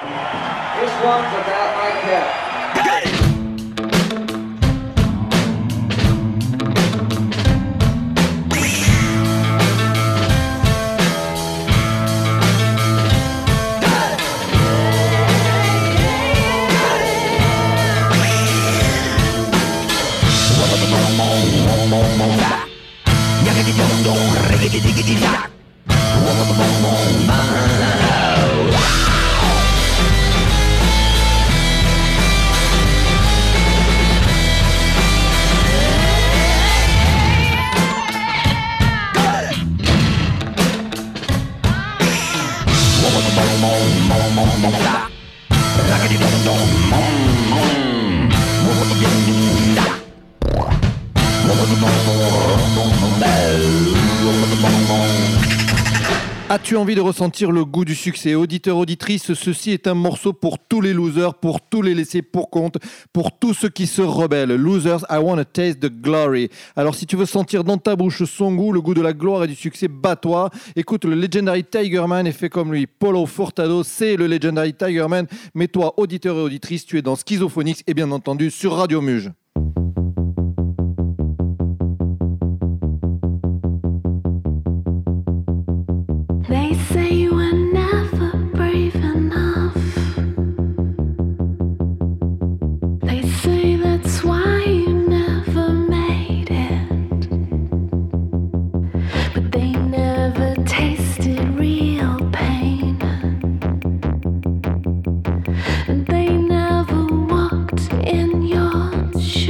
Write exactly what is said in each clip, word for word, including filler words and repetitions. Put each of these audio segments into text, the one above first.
This one's about my cat. As-tu envie de ressentir le goût du succès? Auditeur, auditrice, ceci est un morceau pour tous les losers, pour tous les laissés pour compte, pour tous ceux qui se rebellent. Losers, I wanna taste the glory. Alors si tu veux sentir dans ta bouche son goût, le goût de la gloire et du succès, bats-toi. Écoute le Legendary Tigerman et fais comme lui. Paulo Furtado, c'est le Legendary Tigerman. Mais toi, auditeur et auditrice, tu es dans Schizophonics et bien entendu sur Radio Muge. They say you were never brave enough. They say that's why you never made it. But they never tasted real pain. And they never walked in your shoes.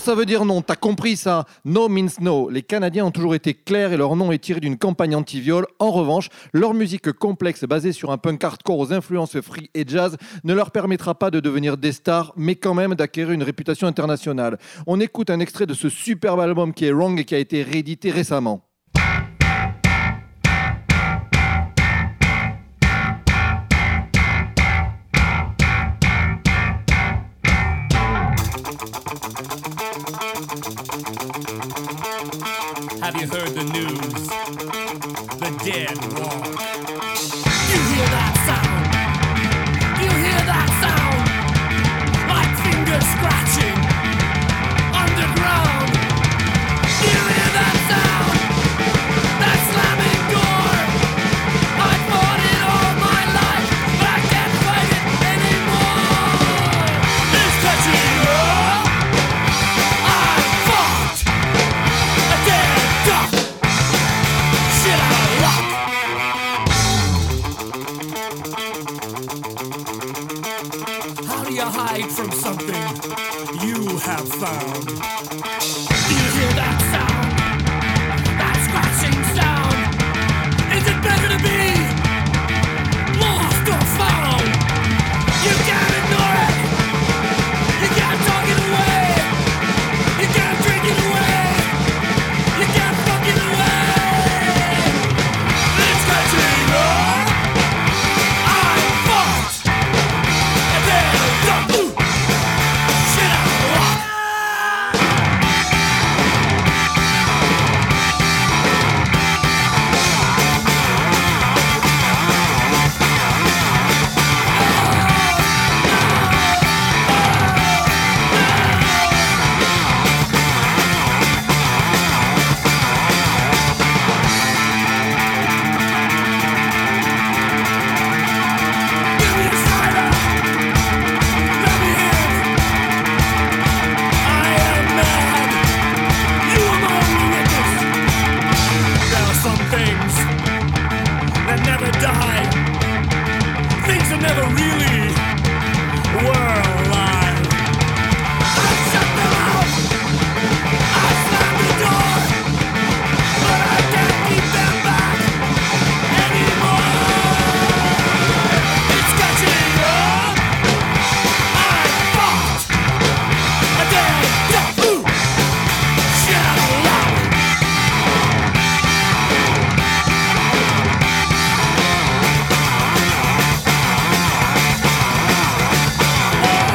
ça veut dire non, t'as compris ça. No means no. Les Canadiens ont toujours été clairs et leur nom est tiré d'une campagne anti-viol. En revanche, leur musique complexe basée sur un punk hardcore aux influences free et jazz ne leur permettra pas de devenir des stars, mais quand même d'acquérir une réputation internationale. On écoute un extrait de ce superbe album qui est Wrong et qui a été réédité récemment. Have you heard the news? The dead walk. You hear that sound? You hear that sound? Like fingers scratching underground. You hear that sound? That slamming door. I fought it all my life, but I can't fight it anymore. It's catching up. I fought a dead duck. Shit out of luck. How do you hide from something you have found? Do you hear that sound? That scratching sound? Is it better to be lost or found? You can't ignore it. You can't talk it away. You can't drink it away. You can't fuck it away. It's catching up. I fought a dead duck. Ooh. Shit out of luck. Give me a cider. Let me in. I am mad. You are my only witness. There are some things that never die. Things that never really were alive. I shut them out. I slammed the door. But I can't keep them back anymore. It's catching up. I fought a dead duck. Ooh. Shit out of luck. Oh,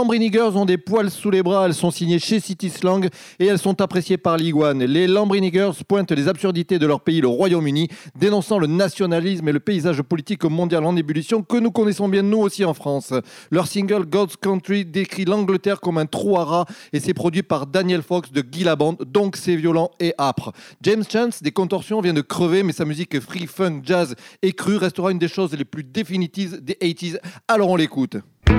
Lambrini Girls ont des poils sous les bras, elles sont signées chez City Slang et elles sont appréciées par l'Iguane. Les Lambrini Girls pointent les absurdités de leur pays, le Royaume-Uni, dénonçant le nationalisme et le paysage politique mondial en ébullition que nous connaissons bien nous aussi en France. Leur single God's Country décrit l'Angleterre comme un trou à rats et c'est produit par Daniel Fox de Guy Labande, donc c'est violent et âpre. James Chance des Contorsions vient de crever, mais sa musique free, funk, jazz et crue restera une des choses les plus définitives des eighties. Alors on l'écoute.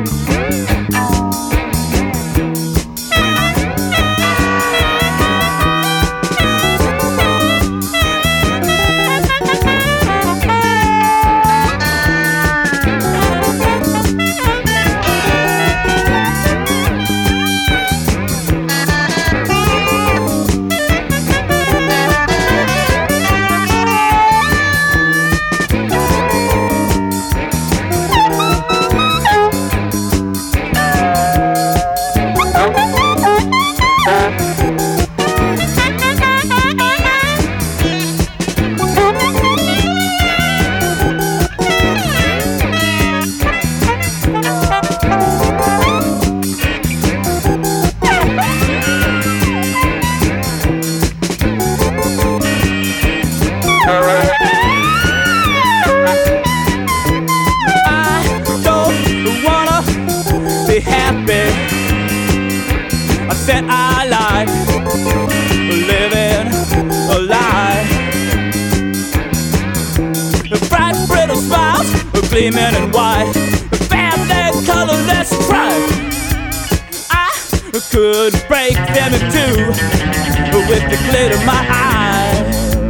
Gleaming and white, family colorless stripe. I could break them in two with the glitter in my eye.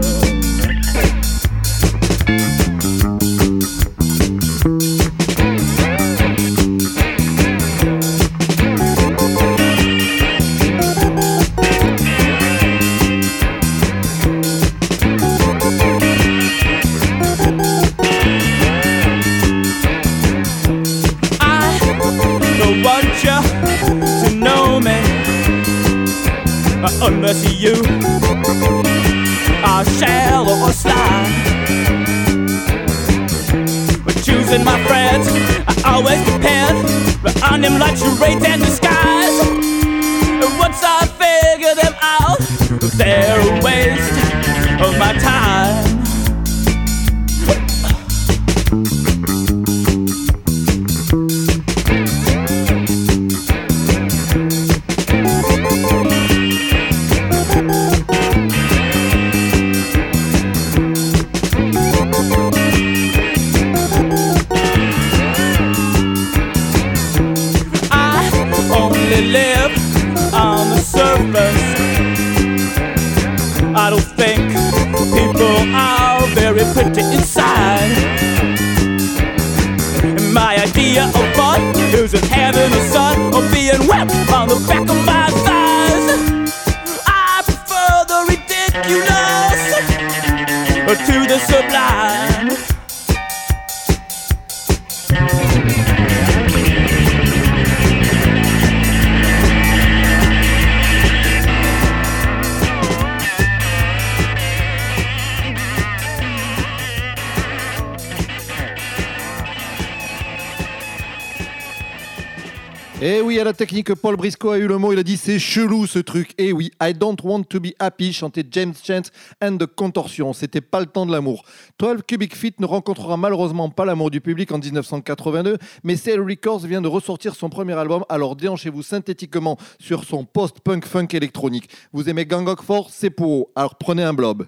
Unless you are shallow or sly. But choosing my friends, I always depend on them like charades in the skies. And once I figure them out, they're a waste of my time. I don't think people are very pretty inside. And my idea of fun isn't having a son or being wept on the back of my thighs. I prefer the ridiculous to the sublime. Et oui, à la technique, Paul Briscoe a eu le mot, il a dit c'est chelou ce truc. Et oui, I don't want to be happy, chantait James Chance and the Contortions. C'était pas le temps de l'amour. douze Cubic Feet ne rencontrera malheureusement pas l'amour du public en dix-neuf cent quatre-vingt-deux, mais Sail Records vient de ressortir son premier album, alors déhanchez-vous synthétiquement sur son post-punk funk électronique. Vous aimez Gang of Four, c'est pour vous, alors prenez un blob.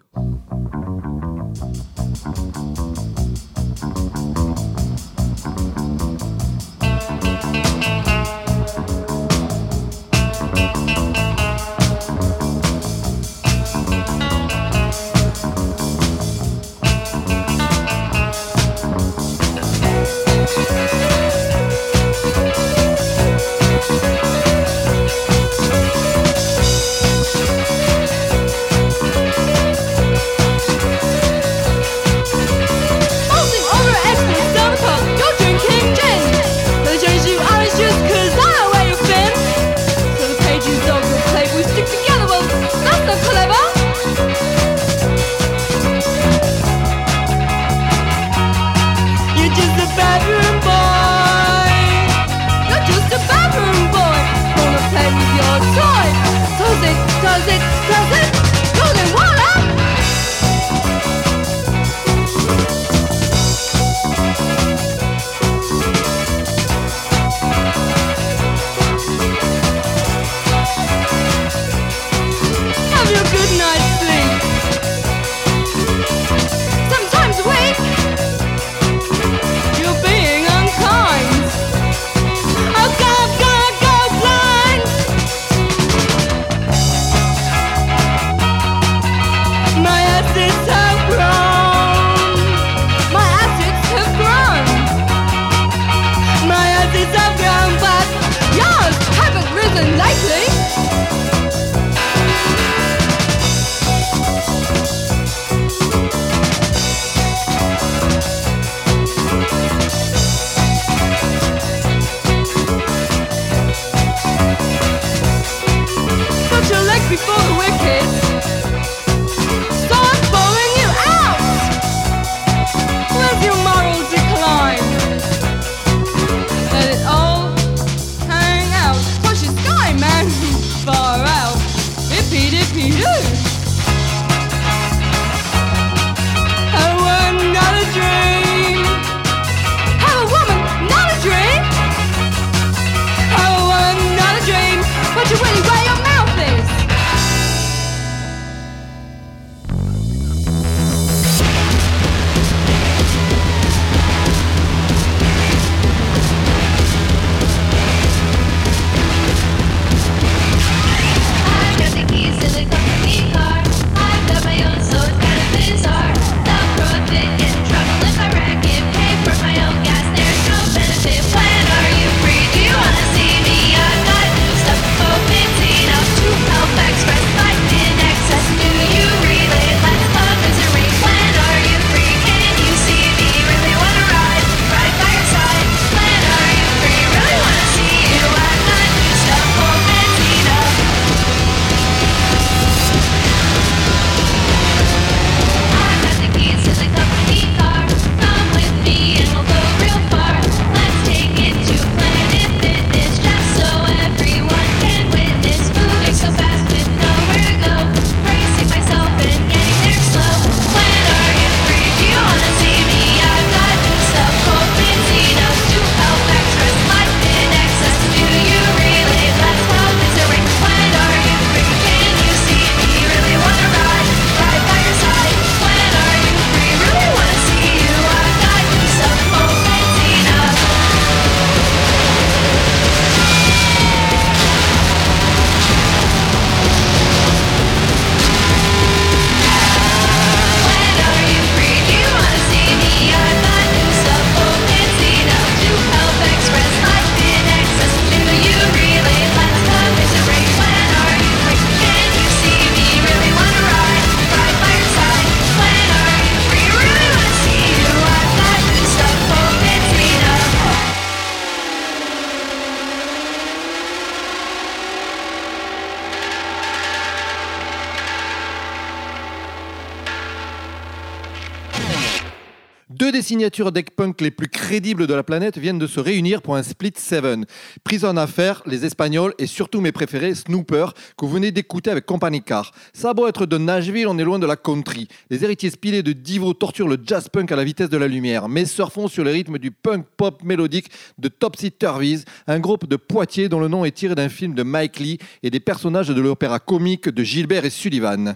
Deux des signatures deck punk les plus crédibles de la planète viennent de se réunir pour un split seven. Prise en affaire, les Espagnols et surtout mes préférés, Snooper, que vous venez d'écouter avec Company Car. Ça a beau être de Nashville, on est loin de la country. Les héritiers spilés de Divo torturent le jazz punk à la vitesse de la lumière, mais surfons sur les rythmes du punk pop mélodique de Topsy Turvies, un groupe de Poitiers dont le nom est tiré d'un film de Mike Lee et des personnages de l'opéra comique de Gilbert et Sullivan.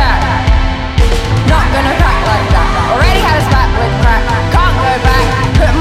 Not gonna crack like that. Already had a spat with crack. Can't go back. Put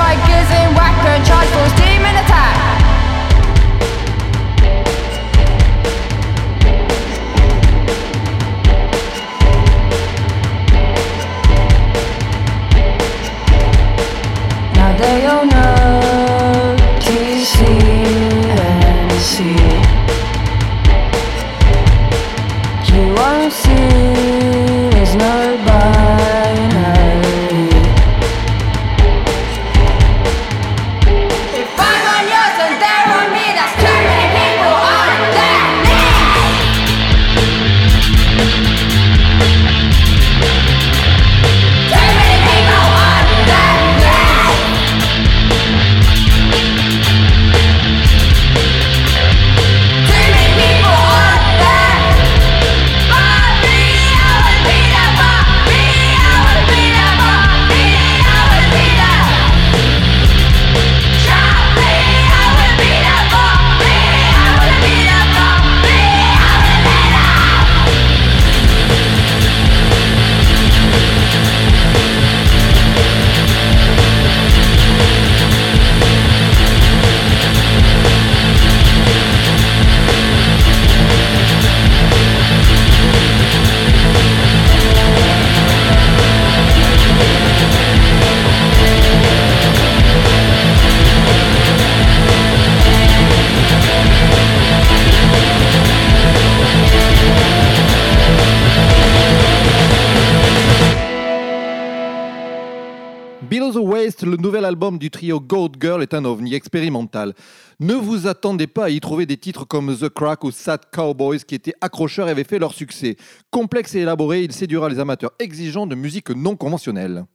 nouvel album du trio Goat Girl est un ovni expérimental. Ne vous attendez pas à y trouver des titres comme The Crack ou Sad Cowboys qui étaient accrocheurs et avaient fait leur succès. Complexe et élaboré, il séduira les amateurs exigeants de musique non conventionnelle.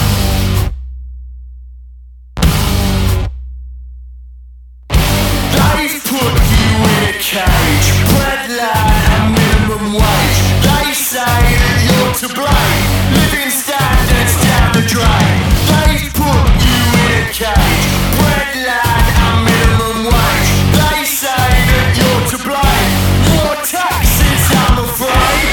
They've put you in a cage, breadline and minimum wage. They say that you're to blame, living standards down the drain. They've put you in a cage, breadline and minimum wage. They say that you're to blame, more taxes I'm afraid.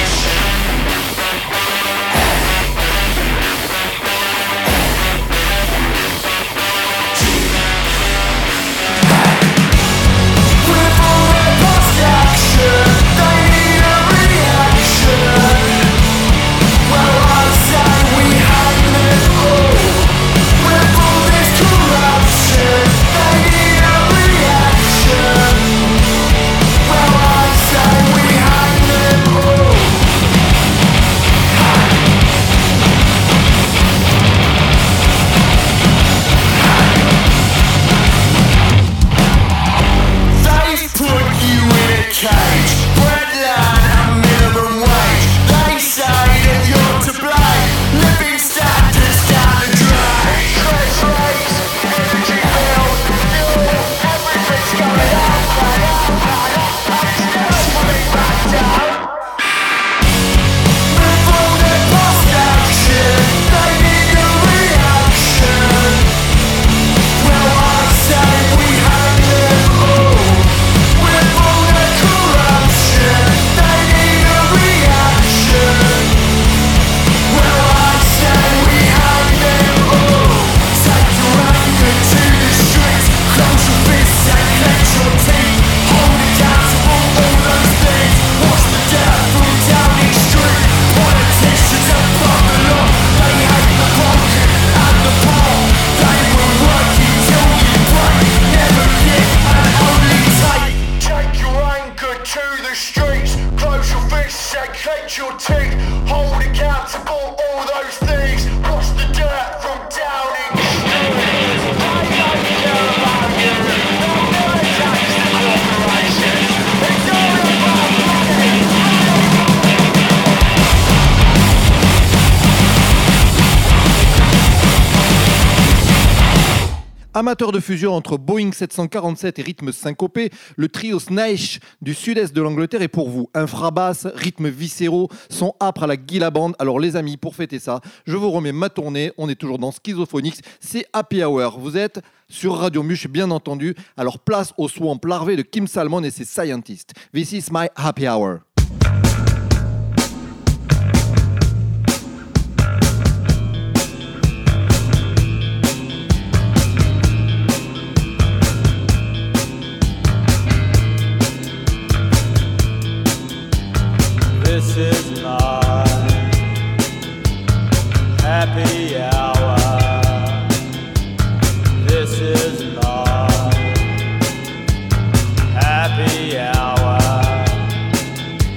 Cage, breadline and minimum wage. They say that you're to blame, living standards down the drain. Stress rates, energy bills, fuel, everything's going up, up, up, up, and it's never coming back down. With all their past action, they need a reaction. Well, I say we hang them all. With all their corruption, they need a reaction. Well, I say we hang them all. Take your anger to the streets, close your fists and clench your teeth. Hold accountable all those things. Watch the dirt from Downing Street. Politicians above the law, they hate the broken and the poor. They will work you till you break, never give and only take. Take your anger to the streets, close your fists and clench your teeth. Hold accountable all those things. Watch the dirt from Downing Street. They don't care about you, they'll never tax the corporations. It's all about money. Amateur de fusion entre Boeing sept cent quarante-sept et rythme syncopé, le trio Snaish du sud-est de l'Angleterre est pour vous. Infrabasse, rythmes viscéraux, son âpre à la Gila Band. Alors les amis, pour fêter ça, je vous remets ma tournée. On est toujours dans Schizophonics, c'est Happy Hour. Vous êtes sur Radio Muche, bien entendu. Alors place au swamp larvé de Kim Salmon et ses Scientists. This is my Happy Hour. This is my happy hour. This is my happy hour.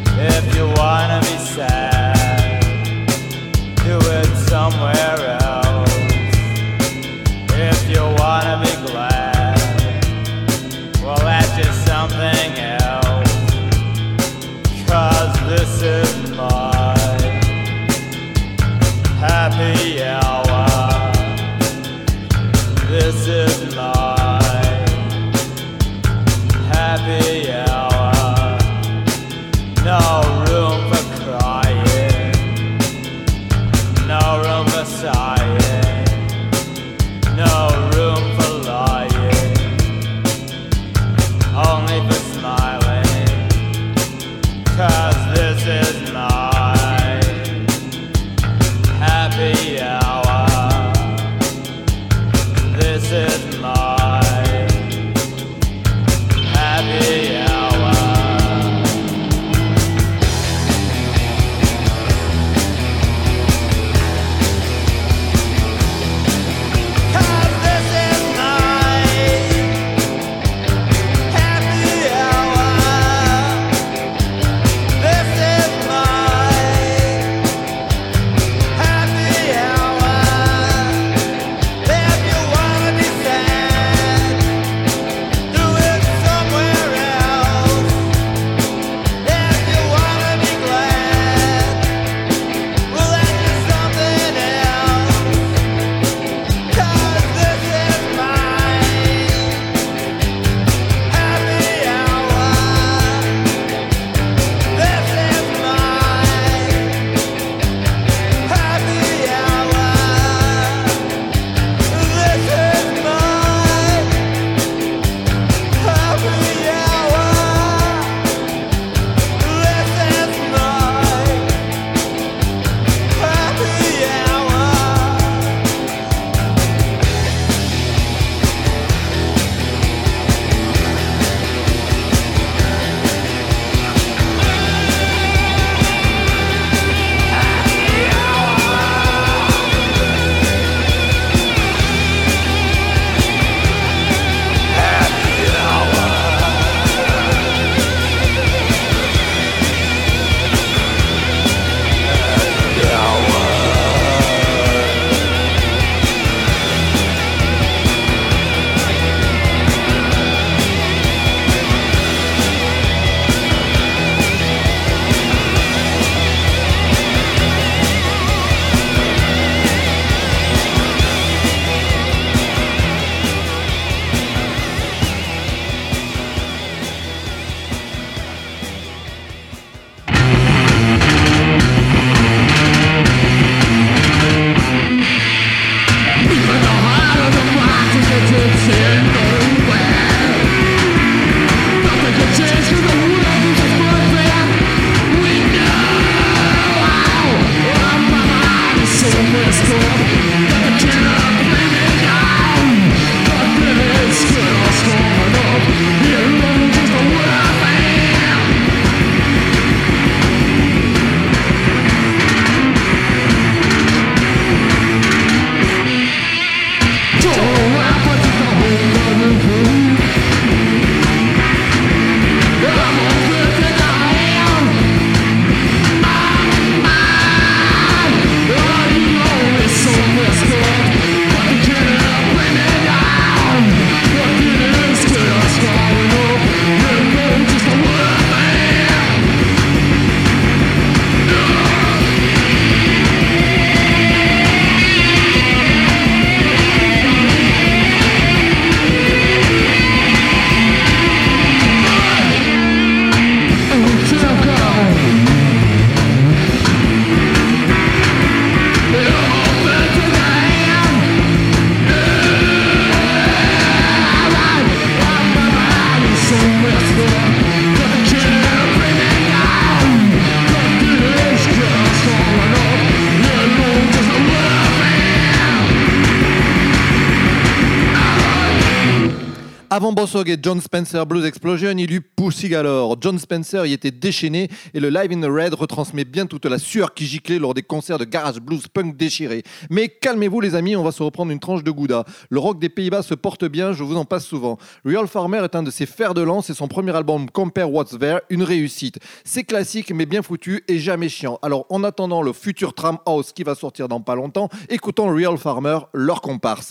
Avant Boss Hogg et John Spencer Blues Explosion, il y eut Pussy Galore. John Spencer y était déchaîné et le Live in the Red retransmet bien toute la sueur qui giclait lors des concerts de garage blues punk déchirés. Mais calmez-vous les amis, on va se reprendre une tranche de Gouda. Le rock des Pays-Bas se porte bien, je vous en passe souvent. Real Farmer est un de ses fers de lance et son premier album Compare What's There, une réussite. C'est classique mais bien foutu et jamais chiant. Alors en attendant le futur Tram House qui va sortir dans pas longtemps, écoutons Real Farmer, leur comparse.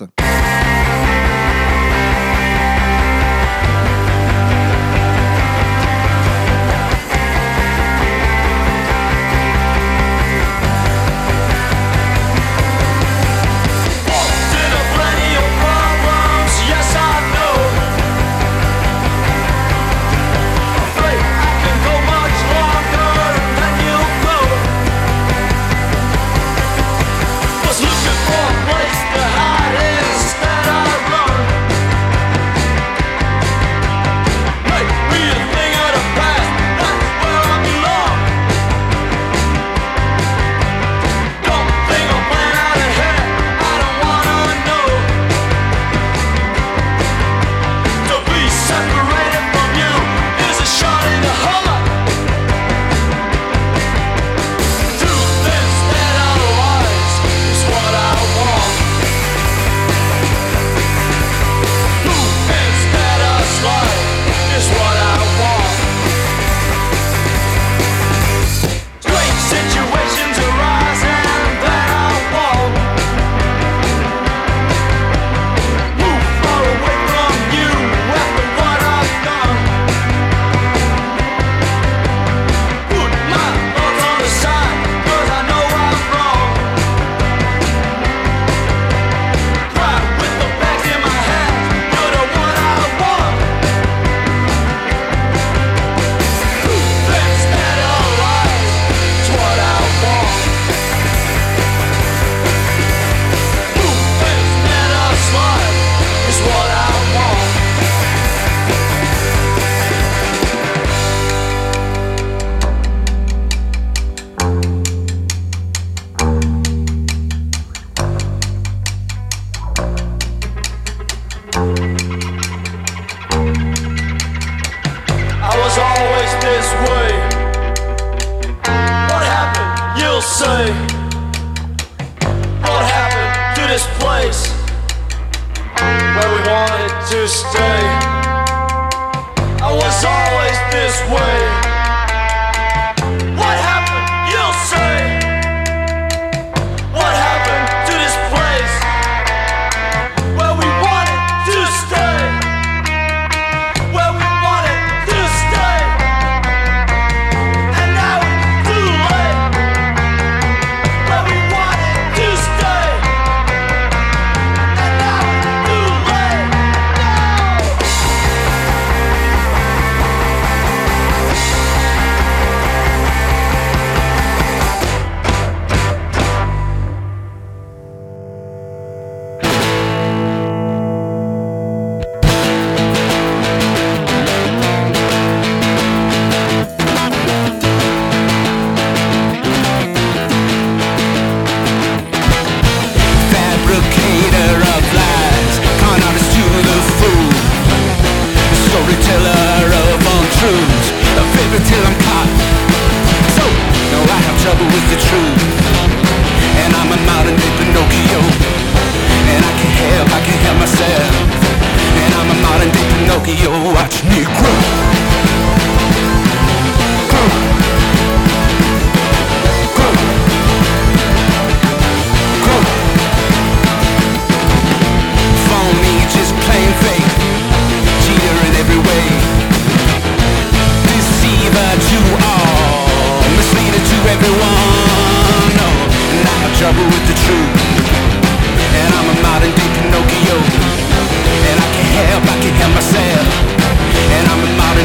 And I'm a modern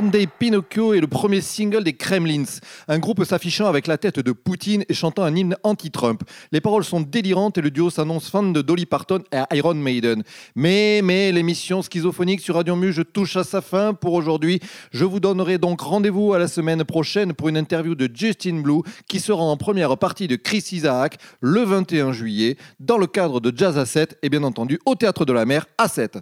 Sunday Pinocchio est le premier single des Kremlins, un groupe s'affichant avec la tête de Poutine et chantant un hymne anti-Trump. Les paroles sont délirantes et le duo s'annonce fan de Dolly Parton et Iron Maiden. Mais, mais l'émission Schizophonique sur Radio Muge touche à sa fin pour aujourd'hui. Je vous donnerai donc rendez-vous à la semaine prochaine pour une interview de Justin Blue qui sera en première partie de Chris Isaak le vingt et un juillet dans le cadre de Jazz à sept et bien entendu au Théâtre de la Mer à sept.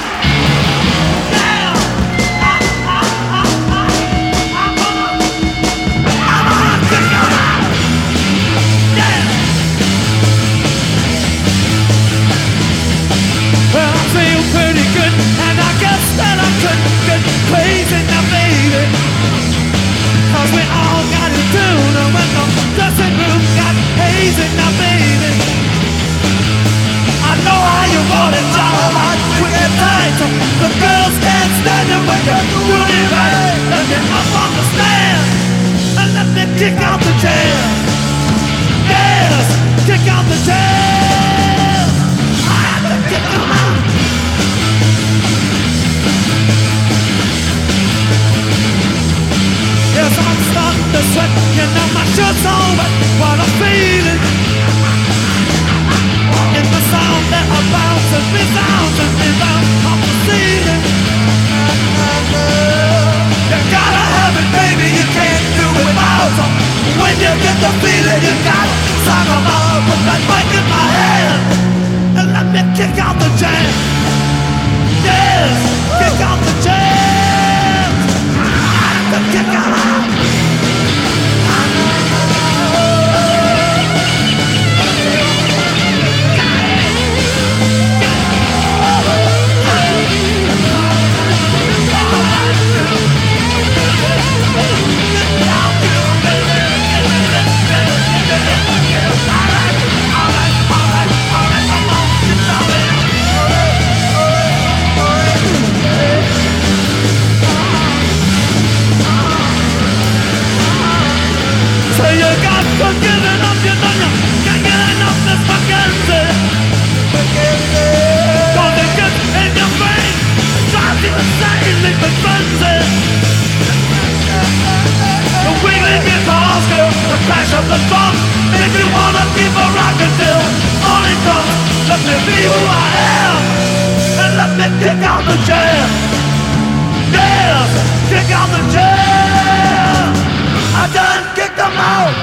Well, I feel pretty good, and I guess that I could get crazy now, baby. Cause we all got it down, and when the dressing room got hazy now, baby. I know how you want it, darling, we get tight. The girls can't stand it when you're doing it right. Let me up on the stand, and let me kick out the jam. Yes, kick out the jam. I have to kick them out. Yes, I'm starting to sweat, you know my shirt's all wet. What I'm feeling in the sound that I bounce and resounds and rebounds off the ceiling. You gotta have it, baby, you can't do it without. When you get the feeling, you gotta song them out. Put that mic in my hand and let me kick out the jam. Yes, kick out the jam. I have to kick out. So you got to give it up, you know you can't get enough this fucking thing. Don't it get in your brain, drives you insane, leave me frenzy. The wiggling guitars, girl, the crash of the drums, make me wanna keep a rockin' till morning comes. Let me be who I am, and let me kick out the jam. Yeah, kick out the jam. I done kicked them out.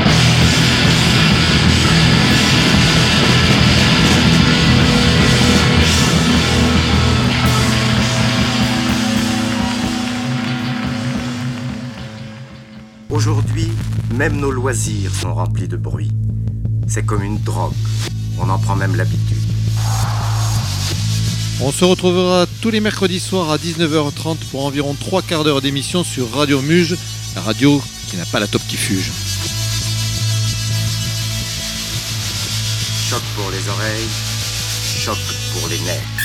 Aujourd'hui, même nos loisirs sont remplis de bruit. C'est comme une drogue. On en prend même l'habitude. On se retrouvera tous les mercredis soirs à dix-neuf heures trente pour environ trois quarts d'heure d'émission sur Radio Muge, la radio qui n'a pas la top qui fuge. Choc pour les oreilles, choc pour les nerfs.